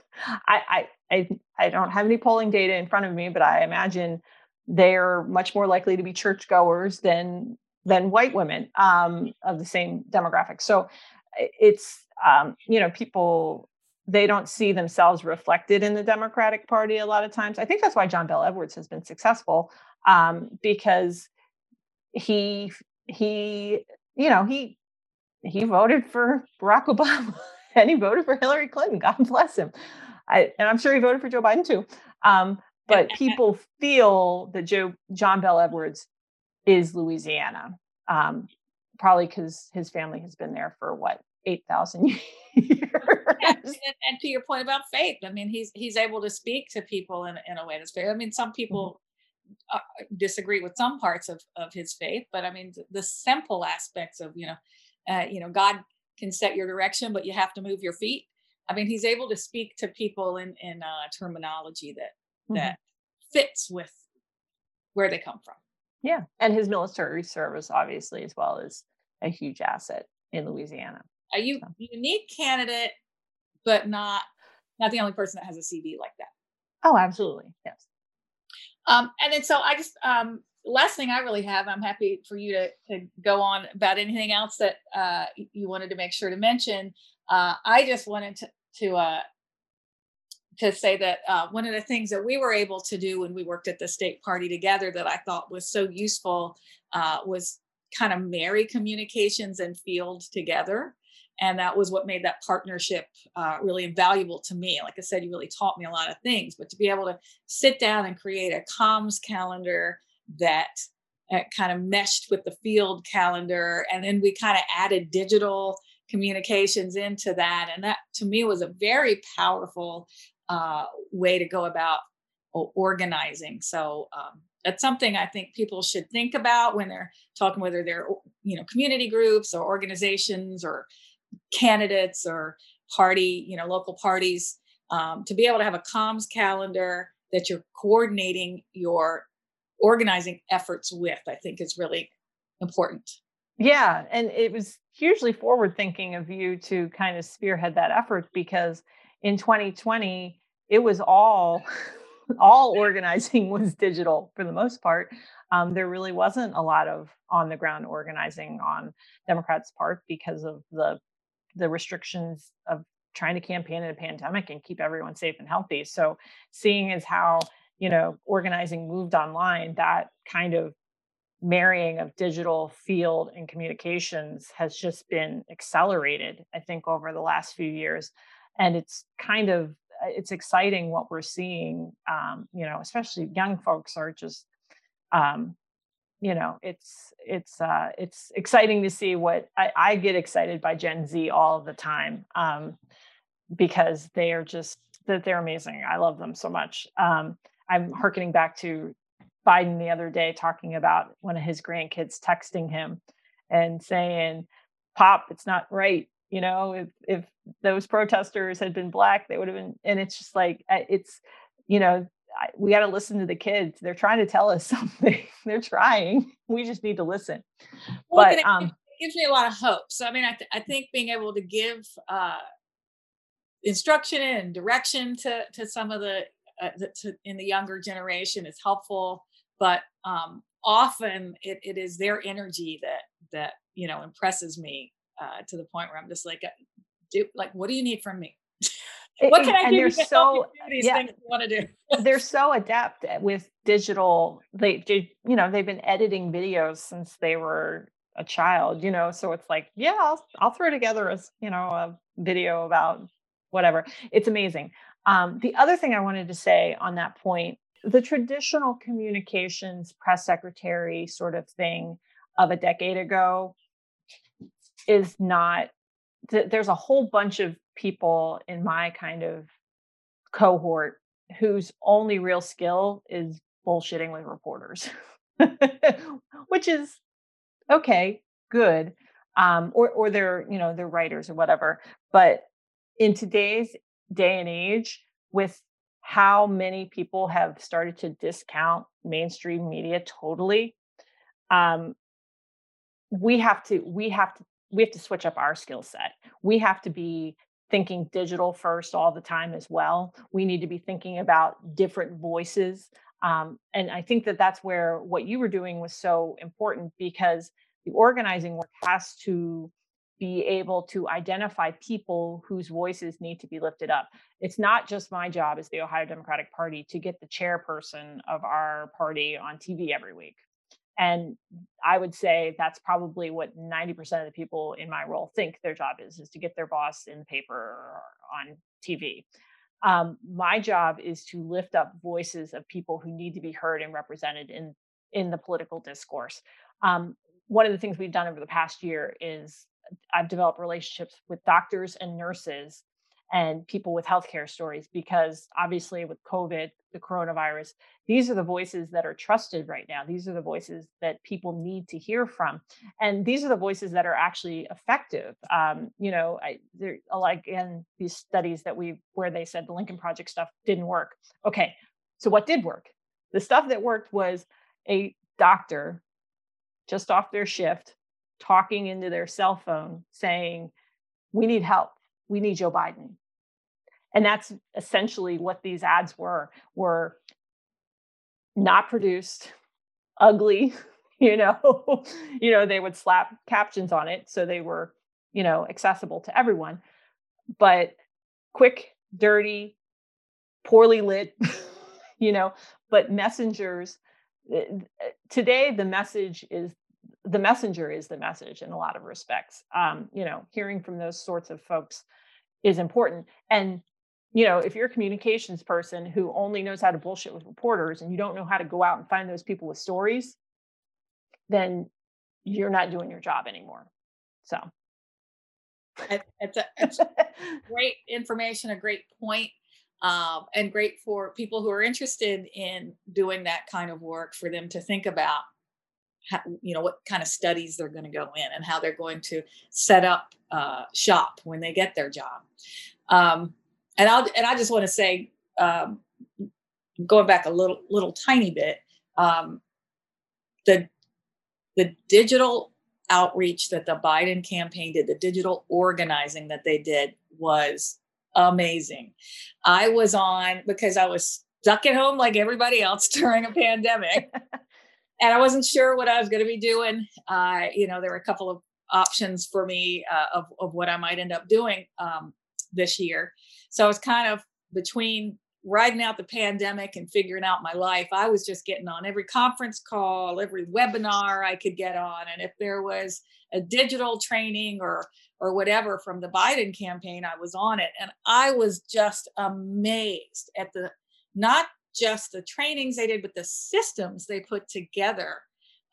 I I I don't have any polling data in front of me, but I imagine they're much more likely to be churchgoers than than white women um, of the same demographic. So i- it's um, you know, people, they don't see themselves reflected in the Democratic Party a lot of times. I think that's why John Bell Edwards has been successful, um, because he he you know he he voted for Barack Obama and he voted for Hillary Clinton. God bless him. I, and I'm sure he voted for Joe Biden too. Um, And, but people feel that Joe John Bell Edwards is Louisiana, um, probably because his family has been there for what, eight thousand yeah, years. and, and to your point about faith, I mean, he's he's able to speak to people in, in a way that's fair. I mean, some Mhm. people uh, disagree with some parts of, of his faith, but I mean, the, the simple aspects of, you know, uh, you know, God can set your direction, but you have to move your feet. I mean, he's able to speak to people in in uh, terminology that Mhm. that fits with where they come from. Yeah, and his military service, obviously, as well, is a huge asset in Louisiana. A u- So, unique candidate, but not not the only person that has a C V like that. oh, absolutely, yes. Um, and then so I just um, last thing I really have. I'm happy for you to, to go on about anything else that uh, y- you wanted to make sure to mention. Uh, I just wanted to to uh, to say that uh, one of the things that we were able to do when we worked at the state party together that I thought was so useful uh, was kind of marry communications and field together. And that was what made that partnership uh, really invaluable to me. Like I said, you really taught me a lot of things, but to be able to sit down and create a comms calendar that uh, kind of meshed with the field calendar. And then we kind of added digital communications into that. And that to me was a very powerful uh, way to go about o- organizing. So um, that's something I think people should think about when they're talking, whether they're, you know, community groups or organizations or candidates or party, you know, local parties, um, to be able to have a comms calendar that you're coordinating your organizing efforts with, I think is really important. Yeah, and it was hugely forward thinking of you to kind of spearhead that effort because in twenty twenty it was all all organizing was digital for the most part. Um, there really wasn't a lot of on the ground organizing on Democrats' part because of the the restrictions of trying to campaign in a pandemic and keep everyone safe and healthy. So seeing as how, you know, organizing moved online, that kind of marrying of digital field and communications has just been accelerated, I think, over the last few years. And it's kind of uh, it's exciting what we're seeing. Um, you know, especially young folks are just um, you know, it's it's uh, it's exciting to see what I, I get excited by Gen Z all the time, um, because they are just that they're amazing. I love them so much. Um, I'm hearkening back to Biden the other day talking about one of his grandkids texting him and saying, "Pop, it's not right. You know, if if those protesters had been black, they would have been." And it's just like uh, it's, you know, I, we got to listen to the kids. They're trying to tell us something. They're trying. We just need to listen. Well, look, and But it, it um, gives me a lot of hope. So, I mean, I, th- I think being able to give uh, instruction and direction to to some of the, uh, the to, in the younger generation is helpful, but um, often it, it is their energy that that you know impresses me uh, to the point where I'm just like, uh, do like, what do you need from me? it, What can it- I and give they're you to help you so do these yeah, things you want to do? they're so adept at- with digital. They, they, you know, they've been editing videos since they were a child. You know, so it's like, yeah, I'll I'll throw together a s- you know a video about whatever. It's amazing. Um, the other thing I wanted to say on that point, the traditional communications press secretary sort of thing of a decade ago is not. Th- there's a whole bunch of people in my kind of cohort whose only real skill is bullshitting with reporters, which is okay, good, um, or or they're you know they're writers or whatever. But in today's day and age, with how many people have started to discount mainstream media totally, um, we have to we have to we have to switch up our skill set. We have to be thinking digital first all the time as well. We need to be thinking about different voices. Um, and I think that that's where what you were doing was so important, because the organizing work has to be able to identify people whose voices need to be lifted up. It's not just my job as the Ohio Democratic Party to get the chairperson of our party on T V every week. And I would say that's probably what ninety percent of the people in my role think their job is, is to get their boss in the paper or on T V. Um, my job is to lift up voices of people who need to be heard and represented in in the political discourse. Um, One of the things we've done over the past year is I've developed relationships with doctors and nurses and people with healthcare stories, because obviously with COVID, the coronavirus, these are the voices that are trusted right now. These are the voices that people need to hear from, and these are the voices that are actually effective. Um, you know, I, there like in these studies that we where they said the Lincoln Project stuff didn't work. Okay, so what did work? The stuff that worked was a doctor just off their shift talking into their cell phone saying, "We need help. We need Joe Biden." And that's essentially what these ads were were not produced, ugly, you know. You know, they would slap captions on it so they were, you know, accessible to everyone, but quick, dirty, poorly lit, you know, but messengers eh, eh, today the message is the messenger is the message in a lot of respects. Um, you know, hearing from those sorts of folks is important. And, you know, if you're a communications person who only knows how to bullshit with reporters and you don't know how to go out and find those people with stories, then you're not doing your job anymore. So, It, it's a it's great information, a great point, um, and great for people who are interested in doing that kind of work for them to think about how, you know, what kind of studies they're going to go in and how they're going to set up uh, shop when they get their job. Um, and I'll and I just want to say, um, going back a little little tiny bit, um, the the digital outreach that the Biden campaign did, the digital organizing that they did was amazing. I was on because I was stuck at home like everybody else during a pandemic, and I wasn't sure what I was going to be doing. Uh, you know, there were a couple of options for me uh, of, of what I might end up doing um, this year. So I was kind of between riding out the pandemic and figuring out my life. I was just getting on every conference call, every webinar I could get on. And if there was a digital training or or whatever from the Biden campaign, I was on it. And I was just amazed at the not just the trainings they did, but the systems they put together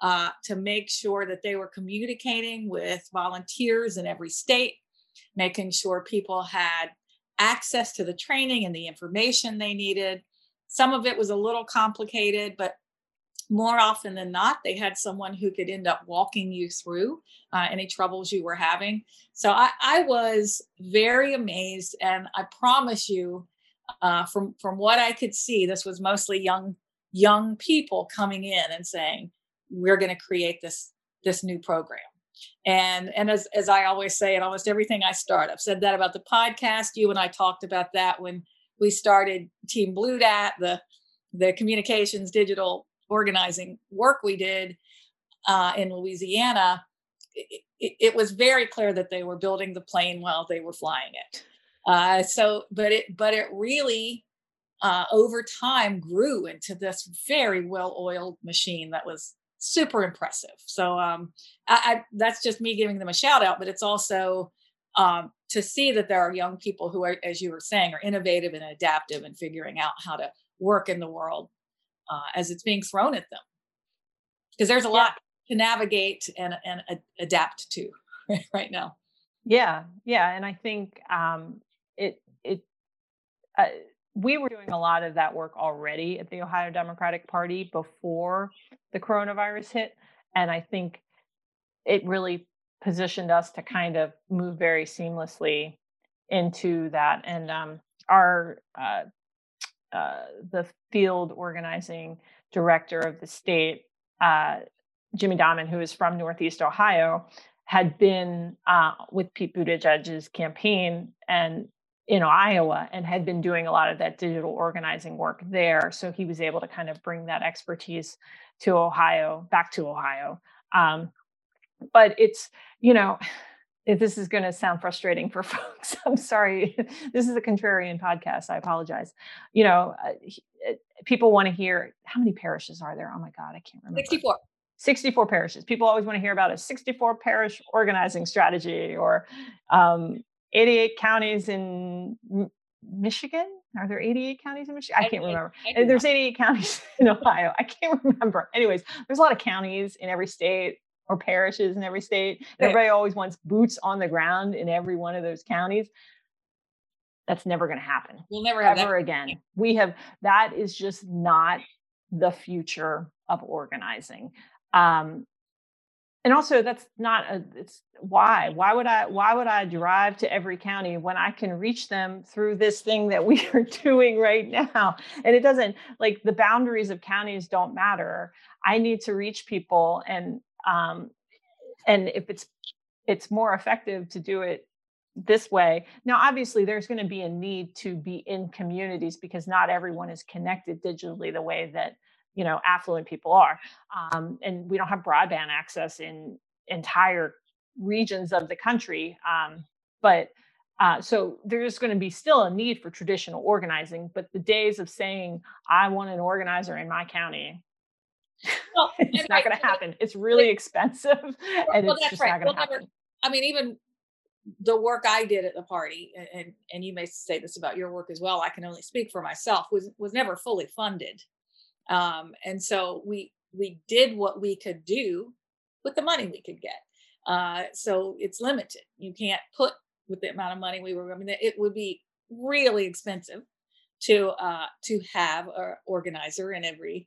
uh, to make sure that they were communicating with volunteers in every state, making sure people had access to the training and the information they needed. Some of it was a little complicated, but more often than not, they had someone who could end up walking you through uh, any troubles you were having. So I, I was very amazed, and I promise you, uh, from from what I could see, this was mostly young young people coming in and saying, "We're going to create this this new program." And and as as I always say in almost everything I start, I've said that about the podcast. You and I talked about that when we started Team Blue Dat, the the communications digital organizing work we did uh, in Louisiana. It, it, it was very clear that they were building the plane while they were flying it. Uh, so, but it but it really uh, over time grew into this very well-oiled machine that was super impressive. So um, I, I, that's just me giving them a shout out, but it's also um, to see that there are young people who are, as you were saying, are innovative and adaptive and figuring out how to work in the world uh, as it's being thrown at them. Because there's a Yeah. lot to navigate and, and uh, adapt to right now. Yeah, yeah, and I think um, it it uh, we were doing a lot of that work already at the Ohio Democratic Party before the coronavirus hit, and I think it really positioned us to kind of move very seamlessly into that. And um, our uh, uh, the field organizing director of the state, uh, Jimmy Diamond, who is from Northeast Ohio, had been uh, with Pete Buttigieg's campaign and in Iowa and had been doing a lot of that digital organizing work there. So he was able to kind of bring that expertise to Ohio, back to Ohio. Um, but it's, you know, if this is going to sound frustrating for folks, I'm sorry. This is a contrarian podcast. I apologize. You know, uh, people want to hear how many parishes are there? Oh my God, I can't remember. sixty-four. sixty-four parishes. People always want to hear about a sixty-four parish organizing strategy or um, eighty-eight counties in M- Michigan. Are there eighty-eight counties in Michigan? I can't remember. I, I There's eighty-eight counties in Ohio. I can't remember. Anyways, there's a lot of counties in every state or parishes in every state. And everybody always wants boots on the ground in every one of those counties. That's never going to happen. We'll never have ever that again. We have, that is just not the future of organizing. Um, and also that's not a, it's why, why would I, why would I drive to every county when I can reach them through this thing that we are doing right now? And it doesn't, like, the boundaries of counties don't matter. I need to reach people. And, um, and if it's, it's more effective to do it this way. Now, obviously there's going to be a need to be in communities because not everyone is connected digitally the way that, you know, affluent people are. Um, and we don't have broadband access in entire regions of the country. Um, but uh, so there's going to be still a need for traditional organizing, but the days of saying, I want an organizer in my county, well, it's not going to happen. It's really expensive and well, it's that's just right. not going to We'll happen. never, I mean, even the work I did at the party, and and you may say this about your work as well, I can only speak for myself, was was never fully funded. Um, and so we we did what we could do with the money we could get. Uh, so it's limited. You can't put with the amount of money we were. I mean, it would be really expensive to uh, to have an organizer in every,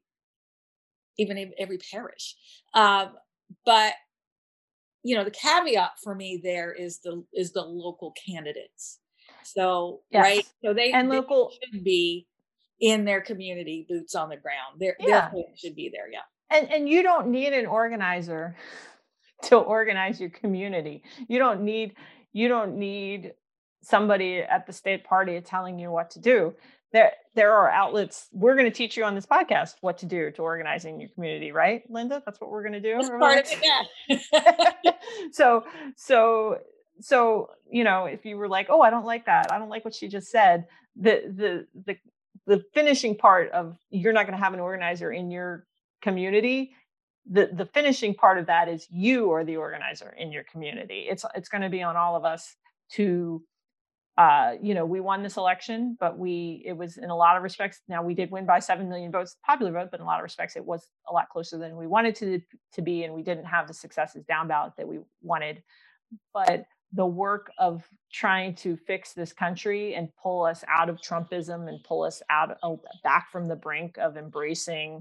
even in every parish. Um, but you know, the caveat for me there is the is the local candidates. So Yes. right, so they, and they local should be in their community, boots on the ground. Their yeah. their should be there. Yeah. And and you don't need an organizer to organize your community. You don't need you don't need somebody at the state party telling you what to do. There there are outlets. We're going to teach you on this podcast what to do to organizing your community, right, Linda? That's what we're going to do. That's part of it, yeah. so so so you know, if you were like, oh, I don't like that, I don't like what she just said, the the the the finishing part of you're not going to have an organizer in your community, the the finishing part of that is you are the organizer in your community. It's it's going to be on all of us to uh, you know, we won this election, but we, it was in a lot of respects, now we did win by seven million votes, popular vote, but in a lot of respects, it was a lot closer than we wanted to, to be. And we didn't have the successes down ballot that we wanted. But the work of trying to fix this country and pull us out of Trumpism and pull us out of, back from the brink of embracing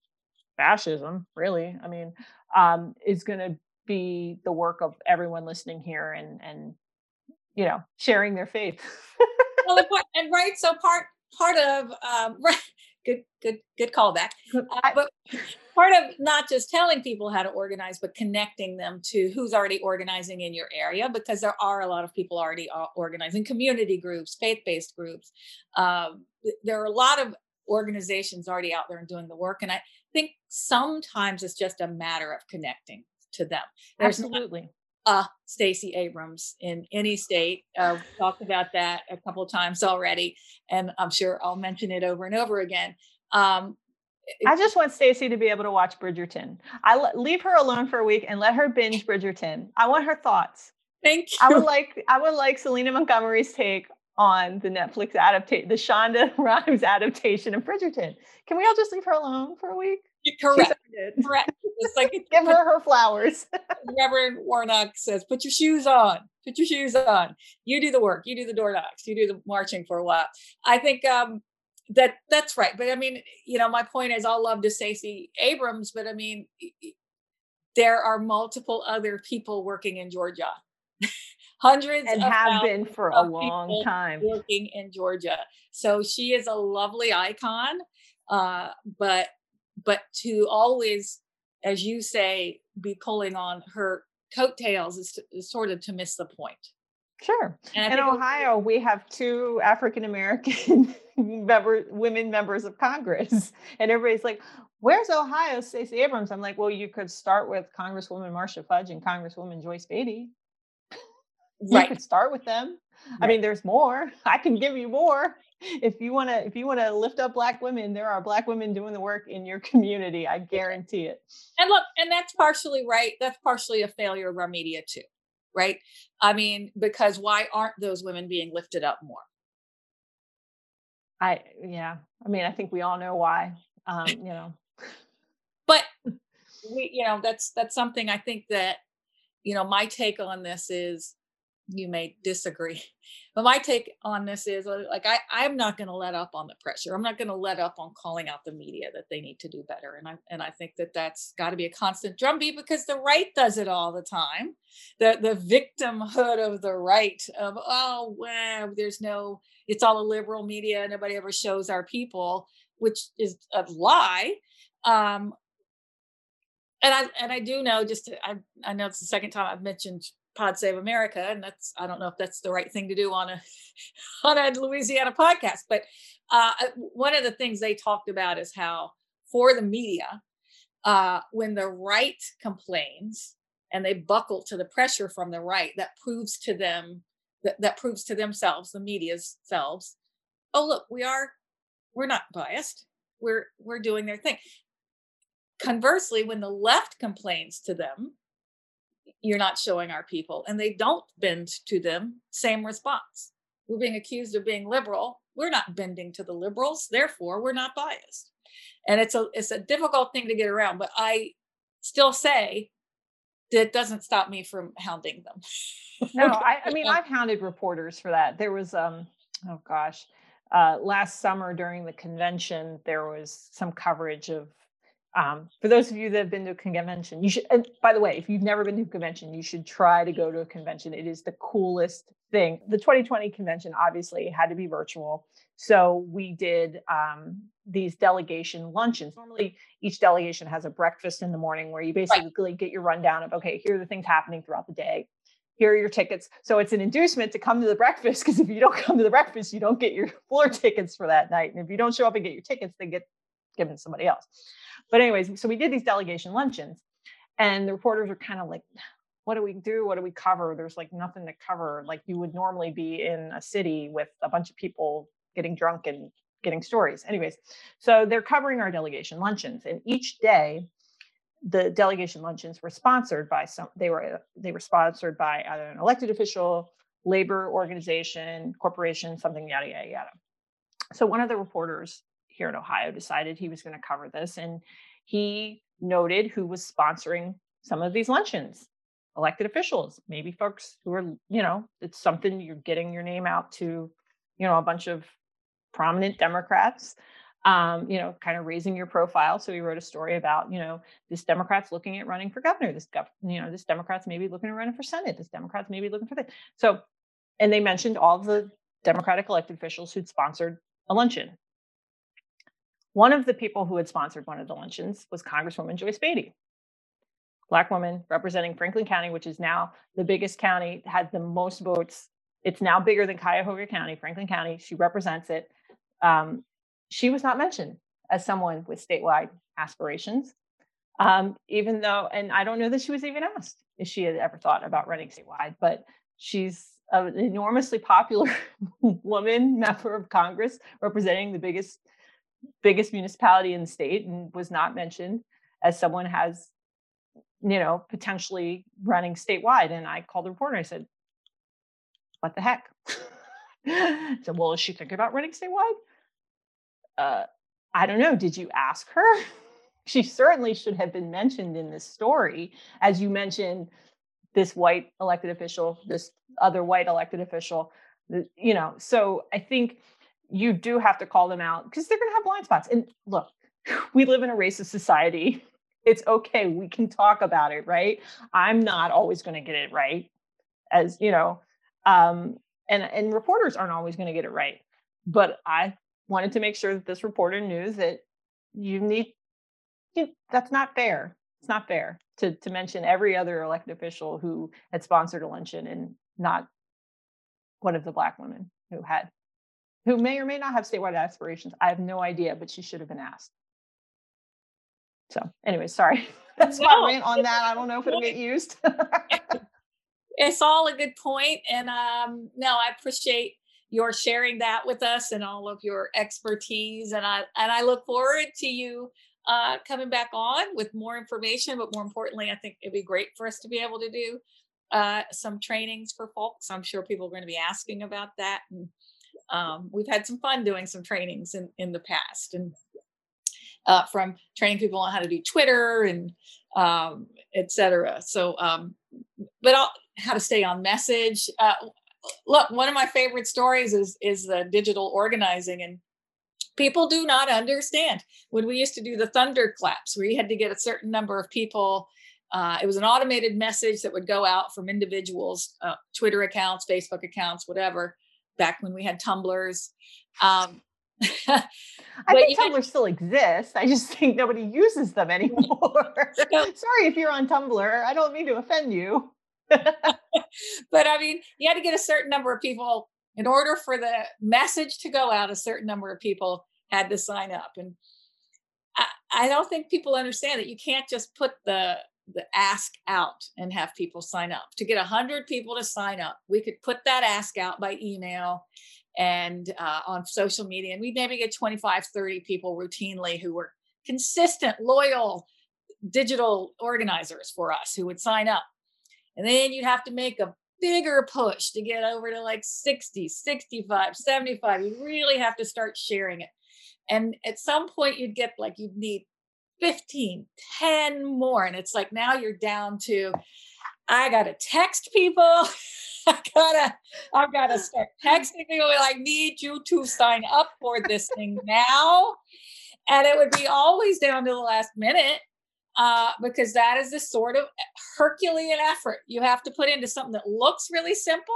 fascism, really, I mean, um, is going to be the work of everyone listening here and, and, you know, sharing their faith. Well, and right, so part part of um, right, good good good callback. Uh, I, but part of not just telling people how to organize, but connecting them to who's already organizing in your area, because there are a lot of people already organizing, community groups, faith-based groups. Um, there are a lot of organizations already out there and doing the work, and I think sometimes it's just a matter of connecting to them. There's absolutely. Not, uh, Stacey Abrams in any state. Uh, we talked about that a couple of times already, and I'm sure I'll mention it over and over again. Um, I just want Stacey to be able to watch Bridgerton. I l- leave her alone for a week and let her binge Bridgerton. I want her thoughts. Thank you. I would like I would like Selena Montgomery's take on the Netflix adaptation, the Shonda Rhimes adaptation of Bridgerton. Can we all just leave her alone for a week? Correct. Correct. It's like give her her flowers. Reverend Warnock says, "Put your shoes on. Put your shoes on. You do the work. You do the door knocks. You do the marching for a while." I think um, that that's right. But I mean, you know, my point is, I'll love to Stacey Abrams, but I mean, there are multiple other people working in Georgia. Hundreds and of have been for a long time working in Georgia. So she is a lovely icon. Uh, but but to always, as you say, be pulling on her coattails is, to, is sort of to miss the point. Sure. In Ohio, we have two African American member, women members of Congress, and everybody's like, "Where's Ohio, Stacey Abrams?" I'm like, "Well, you could start with Congresswoman Marcia Fudge and Congresswoman Joyce Beatty. Right. You could start with them. Right. I mean, there's more. I can give you more. If you want to, if you want to lift up Black women, there are Black women doing the work in your community. I guarantee it." And look, and that's partially right. That's partially a failure of our media too, right? I mean, because why aren't those women being lifted up more? I, yeah. I mean, I think we all know why, um, you know. But we, you know, that's, that's something I think that, you know, my take on this is, you may disagree, but my take on this is like, I, I'm not going to let up on the pressure. I'm not going to let up on calling out the media that they need to do better. And I, and I think that that's got to be a constant drumbeat, because the right does it all the time. The, the victimhood of the right of, oh, well, there's no, it's all a liberal media. Nobody ever shows our people, which is a lie. Um, and I, and I do know, just, to, I, I know it's the second time I've mentioned Pod Save America, and that's, I don't know if that's the right thing to do on a on a Louisiana podcast, but uh, one of the things they talked about is how for the media, uh, when the right complains and they buckle to the pressure from the right, that proves to them that, that proves to themselves, the media's selves, oh look, we are we're not biased. We're we're doing their thing. Conversely, when the left complains to them, you're not showing our people, and they don't bend to them, same response. We're being accused of being liberal. We're not bending to the liberals, therefore we're not biased. And it's a it's a difficult thing to get around, but I still say that doesn't stop me from hounding them. No, I, I mean, I've hounded reporters for that. There was, um, oh gosh, uh, last summer during the convention, there was some coverage of, Um, for those of you that have been to a convention, you should, and by the way, if you've never been to a convention, you should try to go to a convention. It is the coolest thing. The twenty twenty convention obviously had to be virtual. So we did um, these delegation luncheons. Normally, each delegation has a breakfast in the morning where you basically right. get your rundown of, okay, here are the things happening throughout the day. Here are your tickets. So it's an inducement to come to the breakfast, because if you don't come to the breakfast, you don't get your floor tickets for that night. And if you don't show up and get your tickets, they get given to somebody else. But anyways, so we did these delegation luncheons, and the reporters are kind of like, what do we do? What do we cover? There's like nothing to cover. Like you would normally be in a city with a bunch of people getting drunk and getting stories. Anyways, so they're covering our delegation luncheons, and each day the delegation luncheons were sponsored by some, they were, they were sponsored by either an elected official, labor organization, corporation, something, yada, yada, yada. So one of the reporters here in Ohio decided he was going to cover this, and he noted who was sponsoring some of these luncheons. Elected officials, maybe folks who are, you know, it's something you're getting your name out to, you know, a bunch of prominent Democrats, um, you know, kind of raising your profile. So he wrote a story about, you know, this Democrat's looking at running for governor. This, gov- you know, this Democrat's maybe looking at running for Senate. This Democrat's maybe looking for this. So, and they mentioned all the Democratic elected officials who'd sponsored a luncheon. One of the people who had sponsored one of the luncheons was Congresswoman Joyce Beatty. Black woman representing Franklin County, which is now the biggest county, had the most votes. It's now bigger than Cuyahoga County, Franklin County. She represents it. Um, she was not mentioned as someone with statewide aspirations, um, even though, and I don't know that she was even asked if she had ever thought about running statewide, but she's an enormously popular woman, member of Congress, representing the biggest, biggest municipality in the state, and was not mentioned as someone has, you know, potentially running statewide. And I called the reporter. I said, what the heck? I said, well, is she thinking about running statewide? Uh, I don't know. Did you ask her? She certainly should have been mentioned in this story. As you mentioned, this white elected official, this other white elected official, you know, so I think you do have to call them out because they're going to have blind spots. And look, we live in a racist society. It's okay. We can talk about it, right? I'm not always going to get it right, as you know, um, and and reporters aren't always going to get it right. But I wanted to make sure that this reporter knew that you need. You, that's not fair. It's not fair to to mention every other elected official who had sponsored a luncheon and not one of the Black women who had, who may or may not have statewide aspirations. I have no idea, but she should have been asked. So anyway, sorry. That's No, my rant on that. I don't know if it'll get used. It's all a good point. And um, no, I appreciate your sharing that with us and all of your expertise. And I and I look forward to you uh, coming back on with more information. But more importantly, I think it'd be great for us to be able to do uh, some trainings for folks. I'm sure people are going to be asking about that. And um, we've had some fun doing some trainings in, in the past. And uh, from training people on how to do Twitter and um, et cetera. So, um, but I'll, how to stay on message. Uh, look, one of my favorite stories is is the digital organizing, and people do not understand. When we used to do the thunder claps, where you had to get a certain number of people, uh, it was an automated message that would go out from individuals, uh, Twitter accounts, Facebook accounts, whatever. Back when we had Tumblrs. Um, I think Tumblr had, still exists. I just think nobody uses them anymore. So, sorry if you're on Tumblr. I don't mean to offend you. But I mean, you had to get a certain number of people in order for the message to go out. A certain number of people had to sign up. And I, I don't think people understand that you can't just put the the ask out and have people sign up. To get one hundred people to sign up, we could put that ask out by email and uh, on social media, and we maybe get twenty-five, thirty people routinely who were consistent, loyal digital organizers for us who would sign up. And then you'd have to make a bigger push to get over to like sixty, sixty-five, seventy-five. You really have to start sharing it. And at some point you'd get like, you'd need fifteen, ten more. And it's like, now you're down to, I got to text people. I gotta, I've got to start texting people. I need you to sign up for this thing now. And it would be always down to the last minute uh, because that is this sort of Herculean effort you have to put into something that looks really simple,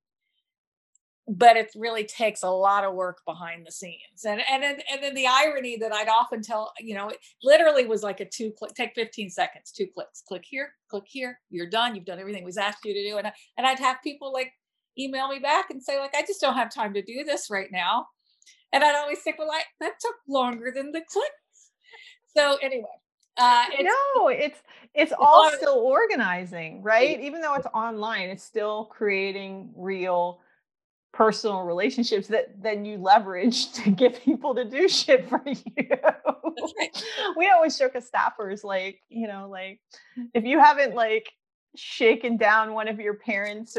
but it really takes a lot of work behind the scenes. And and then, and then the irony that I'd often tell, you know, it literally was like a two click, take fifteen seconds, two clicks, click here, click here, you're done. You've done everything we've asked you to do. And, I, and I'd have people like email me back and say like, I just don't have time to do this right now. And I'd always think, well, like that took longer than the clicks. So anyway. Uh, it's, no, it's it's all still organizing, right? Even though it's online, it's still creating real personal relationships that then you leverage to get people to do shit for you. Right. We always joke as staffers, like, you know, like if you haven't like shaken down one of your parents or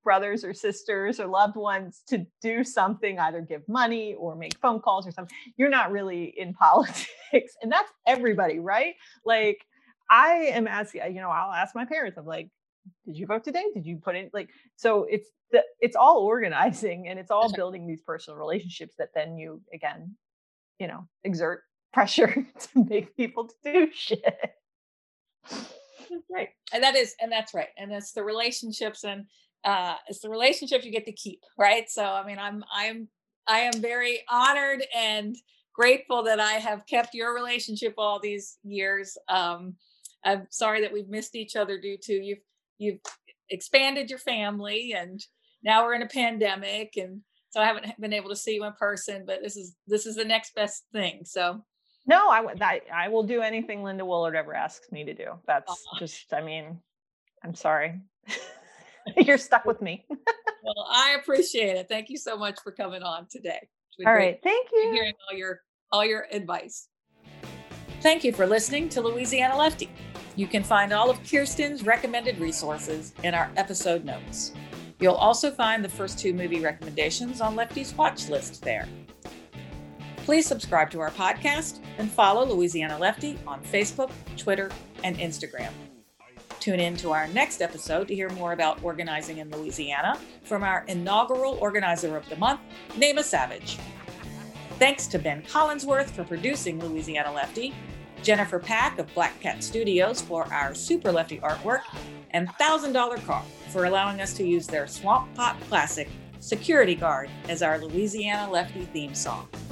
brothers or sisters or loved ones to do something, either give money or make phone calls or something, you're not really in politics. And that's everybody, right? Like, I am asking, you know, I'll ask my parents, I'm like, did you vote today? Did you put in like, so it's the, it's all organizing, and it's all building these personal relationships that then you, again, you know, exert pressure to make people to do shit. Right. And that is, and that's right. And it's the relationships, and uh, it's the relationships you get to keep. Right. So, I mean, I'm, I'm, I am very honored and grateful that I have kept your relationship all these years. Um, I'm sorry that we've missed each other due to you've, you've expanded your family, and now we're in a pandemic. And so I haven't been able to see you in person, but this is, this is the next best thing. So no, I, I, I will do anything Linda Willard ever asks me to do. That's uh, just, I mean, I'm sorry. You're stuck with me. Well, I appreciate it. Thank you so much for coming on today. All right. Thank you. Hearing all your, all your advice. Thank you for listening to Louisiana Lefty. You can find all of Kirsten's recommended resources in our episode notes. You'll also find the first two movie recommendations on Lefty's watch list there. Please subscribe to our podcast and follow Louisiana Lefty on Facebook, Twitter, and Instagram. Tune in to our next episode to hear more about organizing in Louisiana from our inaugural Organizer of the Month, Naima Savage. Thanks to Ben Collinsworth for producing Louisiana Lefty, Jennifer Pack of Black Cat Studios for our Super Lefty artwork, and one thousand dollar Car for allowing us to use their Swamp Pot classic, Security Guard, as our Louisiana Lefty theme song.